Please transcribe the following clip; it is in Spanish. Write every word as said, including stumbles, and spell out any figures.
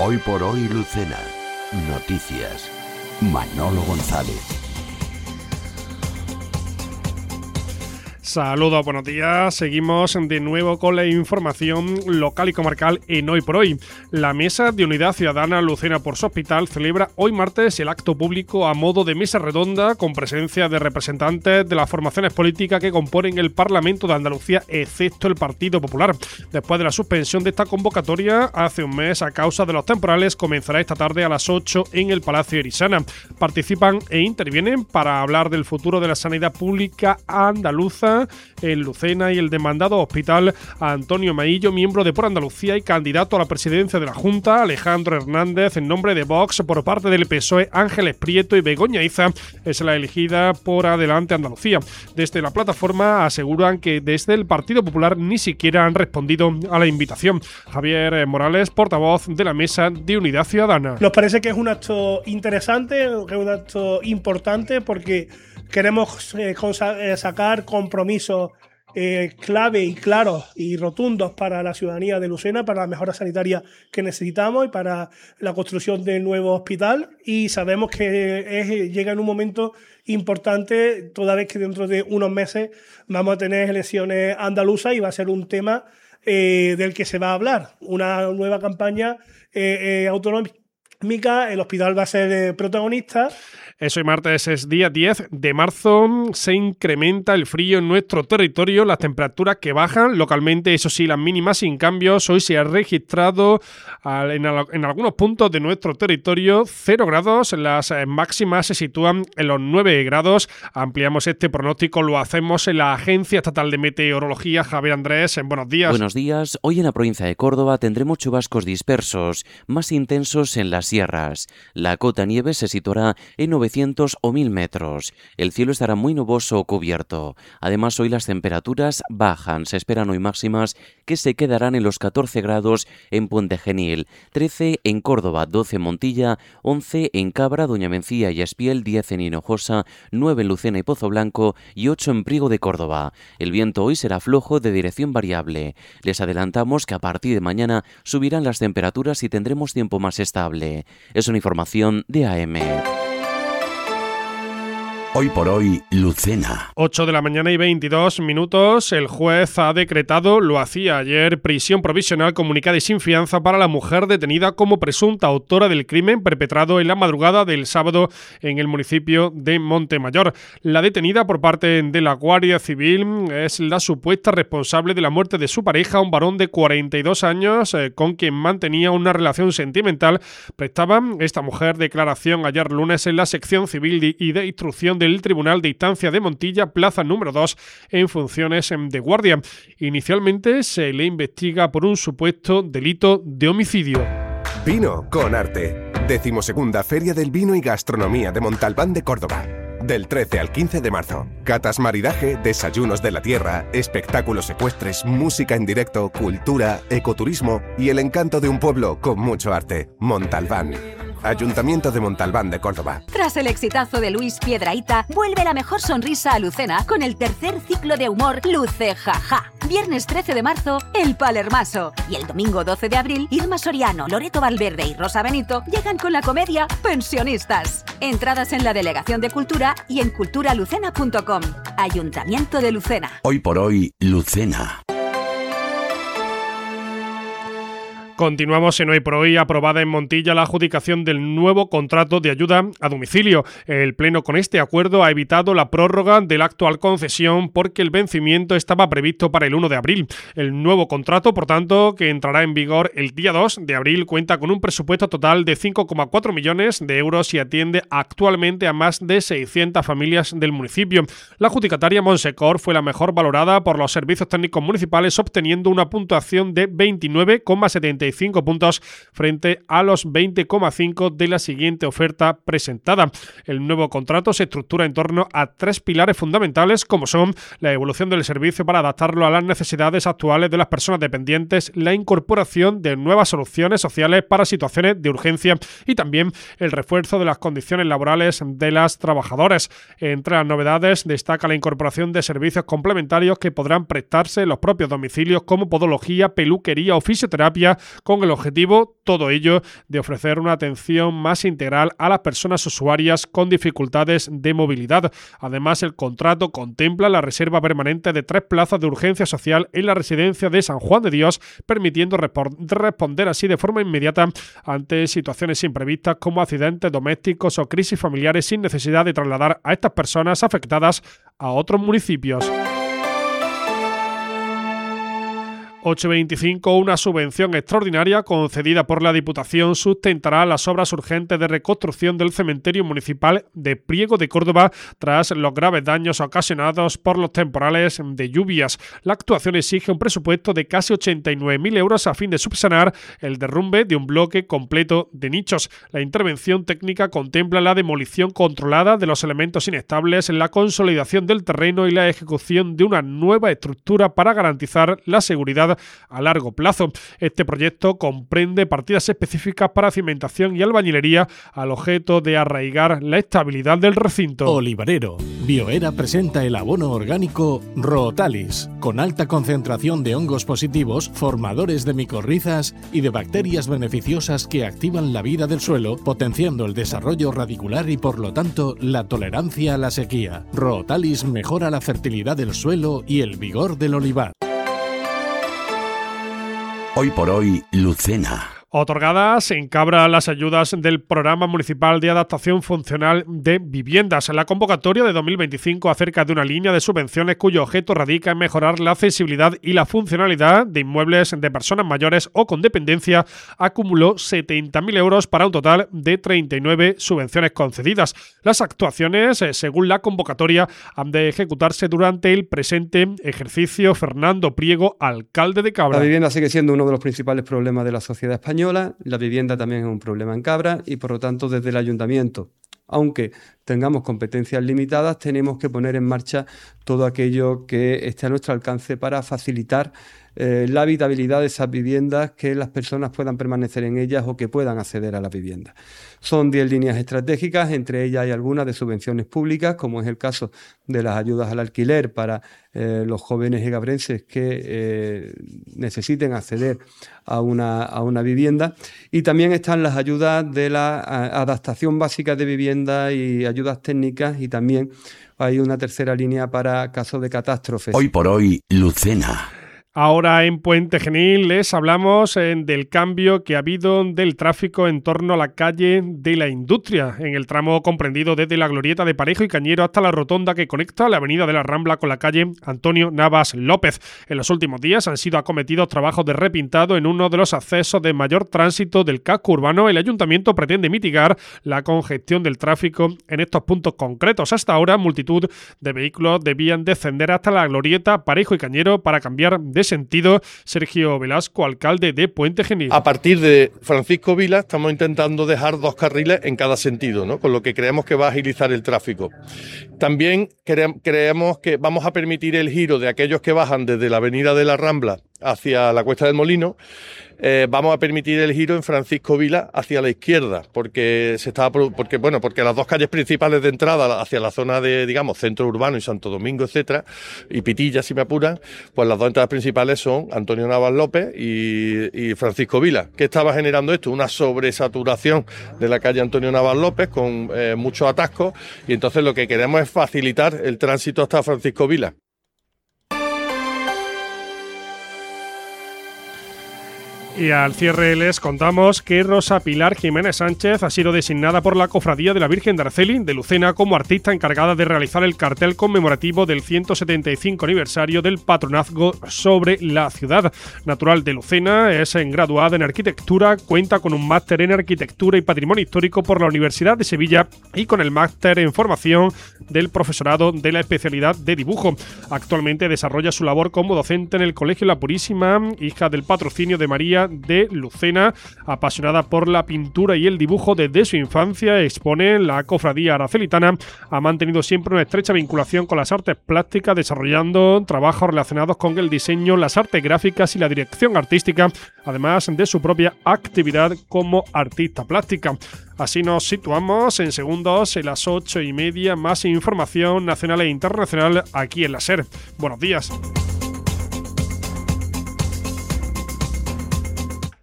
Hoy por hoy Lucena. Noticias. Manolo González. Saludos, buenos días. Seguimos de nuevo con la información local y comarcal en Hoy por Hoy. La Mesa de Unidad Ciudadana Lucena por su Hospital celebra hoy martes el acto público a modo de mesa redonda con presencia de representantes de las formaciones políticas que componen el Parlamento de Andalucía, excepto el Partido Popular. Después de la suspensión de esta convocatoria hace un mes a causa de los temporales, comenzará esta tarde a las ocho en el Palacio Erisana. Participan e intervienen para hablar del futuro de la sanidad pública andaluza en Lucena y el demandado hospital Antonio Maillo, miembro de Por Andalucía y candidato a la presidencia de la Junta, Alejandro Hernández, en nombre de Vox. Por parte del P S O E, Ángeles Prieto y Begoña Iza es la elegida por Adelante Andalucía. Desde la plataforma aseguran que desde el Partido Popular ni siquiera han respondido a la invitación. Javier Morales, portavoz de la Mesa de Unidad Ciudadana. Nos parece que es un acto interesante, que es un acto importante porque queremos eh, sacar compromisos eh, clave y claros y rotundos para la ciudadanía de Lucena, para la mejora sanitaria que necesitamos y para la construcción del nuevo hospital. Y sabemos que es, llega en un momento importante, toda vez que dentro de unos meses vamos a tener elecciones andaluzas y va a ser un tema eh, del que se va a hablar. Una nueva campaña eh, eh, autonómica, el hospital va a ser eh, protagonista. Eso, hoy martes es día diez de marzo, se incrementa el frío en nuestro territorio, las temperaturas que bajan localmente, eso sí, las mínimas sin cambios. Hoy se ha registrado en, en algunos puntos de nuestro territorio cero grados, las máximas se sitúan en los nueve grados. Ampliamos este pronóstico, lo hacemos en la Agencia Estatal de Meteorología. Javier Andrés, buenos días. Buenos días. Hoy en la provincia de Córdoba tendremos chubascos dispersos, más intensos en las sierras. La cota nieve se situará en novecientos o mil metros. El cielo estará muy nuboso o cubierto. Además, hoy las temperaturas bajan. Se esperan hoy máximas que se quedarán en los catorce grados en Puente Genil, trece en Córdoba, doce en Montilla, once en Cabra, Doña Mencía y Espiel, diez en Hinojosa, nueve en Lucena y Pozo Blanco y ocho en Priego de Córdoba. El viento hoy será flojo de dirección variable. Les adelantamos que a partir de mañana subirán las temperaturas y tendremos tiempo más estable. Es una información de A M. Hoy por hoy, Lucena. ocho de la mañana y veintidós minutos. El juez ha decretado, lo hacía ayer, prisión provisional comunicada y sin fianza para la mujer detenida como presunta autora del crimen perpetrado en la madrugada del sábado en el municipio de Montemayor. La detenida por parte de la Guardia Civil es la supuesta responsable de la muerte de su pareja, un varón de cuarenta y dos años, eh, con quien mantenía una relación sentimental. Prestaba esta mujer declaración ayer lunes en la sección civil y de instrucción de del Tribunal de Instancia de Montilla, plaza número dos, en funciones de guardia. Inicialmente se le investiga por un supuesto delito de homicidio. Vino con arte. Decimosegunda Feria del Vino y Gastronomía de Montalbán de Córdoba. Del trece al quince de marzo. Catas maridaje, desayunos de la tierra, espectáculos ecuestres, música en directo, cultura, ecoturismo y el encanto de un pueblo con mucho arte. Montalbán. Ayuntamiento de Montalbán de Córdoba. Tras el exitazo de Luis Piedrahita, vuelve la mejor sonrisa a Lucena con el tercer ciclo de humor Luce Jaja. Viernes trece de marzo, El Palermaso. Y el domingo doce de abril, Irma Soriano, Loreto Valverde y Rosa Benito llegan con la comedia Pensionistas. Entradas en la Delegación de Cultura y en culturalucena punto com. Ayuntamiento de Lucena. Hoy por hoy, Lucena. Continuamos en Hoy por Hoy. Aprobada en Montilla la adjudicación del nuevo contrato de ayuda a domicilio. El Pleno con este acuerdo ha evitado la prórroga de la actual concesión porque el vencimiento estaba previsto para el uno de abril. El nuevo contrato, por tanto, que entrará en vigor el día dos de abril, cuenta con un presupuesto total de cinco coma cuatro millones de euros y atiende actualmente a más de seiscientas familias del municipio. La adjudicataria Monsecor fue la mejor valorada por los servicios técnicos municipales, obteniendo una puntuación de veintinueve coma setenta y cinco puntos frente a los veinte coma cinco de la siguiente oferta presentada. El nuevo contrato se estructura en torno a tres pilares fundamentales, como son la evolución del servicio para adaptarlo a las necesidades actuales de las personas dependientes, la incorporación de nuevas soluciones sociales para situaciones de urgencia y también el refuerzo de las condiciones laborales de las trabajadoras. Entre las novedades destaca la incorporación de servicios complementarios que podrán prestarse en los propios domicilios, como podología, peluquería o fisioterapia, con el objetivo, todo ello, de ofrecer una atención más integral a las personas usuarias con dificultades de movilidad. Además, el contrato contempla la reserva permanente de tres plazas de urgencia social en la residencia de San Juan de Dios, permitiendo responder así de forma inmediata ante situaciones imprevistas como accidentes domésticos o crisis familiares sin necesidad de trasladar a estas personas afectadas a otros municipios. ocho veinticinco, una subvención extraordinaria concedida por la Diputación sustentará las obras urgentes de reconstrucción del cementerio municipal de Priego de Córdoba tras los graves daños ocasionados por los temporales de lluvias. La actuación exige un presupuesto de casi ochenta y nueve mil euros a fin de subsanar el derrumbe de un bloque completo de nichos. La intervención técnica contempla la demolición controlada de los elementos inestables, la consolidación del terreno y la ejecución de una nueva estructura para garantizar la seguridad a largo plazo. Este proyecto comprende partidas específicas para cimentación y albañilería al objeto de arraigar la estabilidad del recinto. Olivarero. Bioera presenta el abono orgánico Rootalis, con alta concentración de hongos positivos, formadores de micorrizas y de bacterias beneficiosas que activan la vida del suelo, potenciando el desarrollo radicular y por lo tanto la tolerancia a la sequía. Rootalis mejora la fertilidad del suelo y el vigor del olivar. Hoy por hoy, Lucena. Otorgadas en Cabra las ayudas del Programa Municipal de Adaptación Funcional de Viviendas. La convocatoria de dos mil veinticinco acerca de una línea de subvenciones cuyo objeto radica en mejorar la accesibilidad y la funcionalidad de inmuebles de personas mayores o con dependencia acumuló setenta mil euros para un total de treinta y nueve subvenciones concedidas. Las actuaciones, según la convocatoria, han de ejecutarse durante el presente ejercicio. Fernando Priego, alcalde de Cabra. La vivienda sigue siendo uno de los principales problemas de la sociedad española. La vivienda también es un problema en Cabra y por lo tanto desde el ayuntamiento, aunque tengamos competencias limitadas, tenemos que poner en marcha todo aquello que esté a nuestro alcance para facilitar eh, la habitabilidad de esas viviendas, que las personas puedan permanecer en ellas o que puedan acceder a las viviendas. Son diez líneas estratégicas, entre ellas hay algunas de subvenciones públicas, como es el caso de las ayudas al alquiler para eh, los jóvenes egabrenses que eh, necesiten acceder a una, a una vivienda. Y también están las ayudas de la a, adaptación básica de vivienda y ayudas técnicas, y también hay una tercera línea para casos de catástrofes. Hoy por hoy, Lucena. Ahora en Puente Genil les hablamos eh, del cambio que ha habido del tráfico en torno a la calle de la Industria, en el tramo comprendido desde la glorieta de Parejo y Cañero hasta la rotonda que conecta la avenida de la Rambla con la calle Antonio Navas López. En los últimos días han sido acometidos trabajos de repintado en uno de los accesos de mayor tránsito del casco urbano. El ayuntamiento pretende mitigar la congestión del tráfico en estos puntos concretos. Hasta ahora, multitud de vehículos debían descender hasta la glorieta Parejo y Cañero para cambiar de sentido. Sergio Velasco, alcalde de Puente Genil. A partir de Francisco Vila estamos intentando dejar dos carriles en cada sentido, ¿no? Con lo que creemos que va a agilizar el tráfico. También cre- creemos que vamos a permitir el giro de aquellos que bajan desde la avenida de la Rambla hacia la Cuesta del Molino. Eh, vamos a permitir el giro en Francisco Vila hacia la izquierda, porque se estaba porque bueno porque las dos calles principales de entrada hacia la zona de, digamos, centro urbano y Santo Domingo, etcétera, y Pitilla, si me apuran, pues las dos entradas principales son Antonio Navas López y, y Francisco Vila. ¿Qué estaba generando esto? Una sobresaturación de la calle Antonio Navas López con eh, muchos atascos, y entonces lo que queremos es facilitar el tránsito hasta Francisco Vila. Y al cierre les contamos que Rosa Pilar Jiménez Sánchez ha sido designada por la Cofradía de la Virgen de Arceli de Lucena como artista encargada de realizar el cartel conmemorativo del ciento setenta y cinco aniversario del patronazgo sobre la ciudad. Natural de Lucena, es graduada en arquitectura, cuenta con un máster en arquitectura y patrimonio histórico por la Universidad de Sevilla y con el máster en formación del profesorado de la especialidad de dibujo. Actualmente desarrolla su labor como docente en el Colegio La Purísima, hija del patrocinio de María de Lucena. Apasionada por la pintura y el dibujo desde su infancia, expone en la cofradía aracelitana. Ha mantenido siempre una estrecha vinculación con las artes plásticas, desarrollando trabajos relacionados con el diseño, las artes gráficas y la dirección artística, además de su propia actividad como artista plástica. Así nos situamos en segundos en las ocho y media. Más información nacional e internacional aquí en la SER. Buenos días.